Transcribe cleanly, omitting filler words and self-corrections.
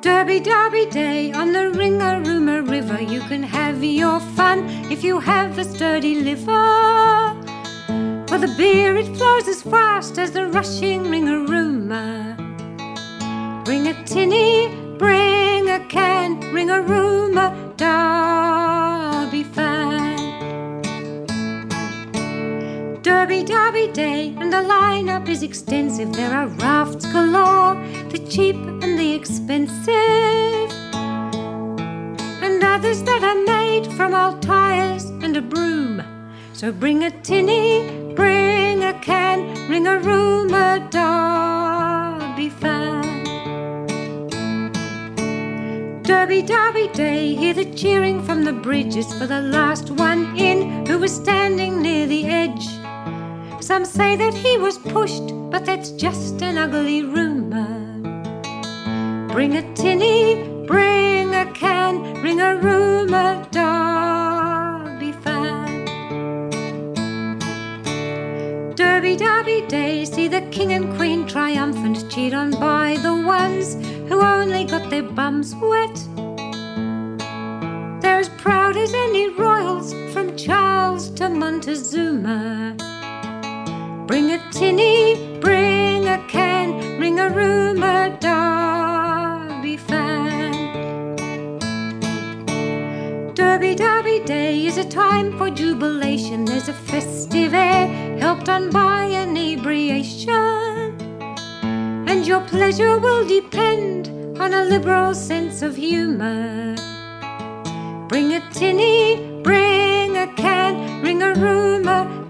Derby day on the Ringarooma River. You can have your fun if you have a sturdy liver. For the beer it flows as fast as the rushing Ringarooma. Bring a tinny, bring a can, Ringarooma, Derby fan. Derby day and the lineup is extensive. There are rafts galore, the cheap and the expensive, and others that are made from old tyres and a broom. So bring a tinny, bring a can, Ringarooma, Derby fan. Derby day, hear the cheering from the bridges for the last one in who was standing near the edge. Some say that he was pushed, but that's just an ugly rumour. Bring a tinny, bring a can, Ringarooma, Derby fan. Derby day, see the king and queen triumphant, cheered on by the ones who only got their bums wet. They're as proud as any royals from Charles to Montezuma. Bring a tinny, bring a can, Ringarooma, Derby fan. Derby day is a time for jubilation. There's a festive air helped on by inebriation, and your pleasure will depend on a liberal sense of humour. Bring a tinny, bring a can, Ringarooma,